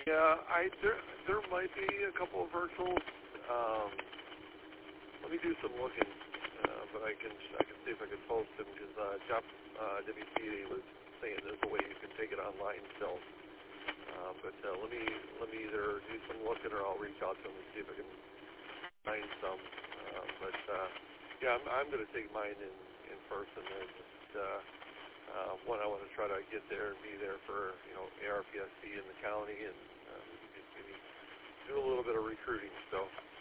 Yeah, there might be a couple of virtuals. Let me do some looking, but I can see if I can post them because Jeff WCA was saying there's a way you can take it online still. But let me either do some looking or I'll reach out to him and see if I can find some. Yeah, I'm going to take mine in person. And just one, I want to try to get there and be there for ARPSC in the county and maybe do a little bit of recruiting. So.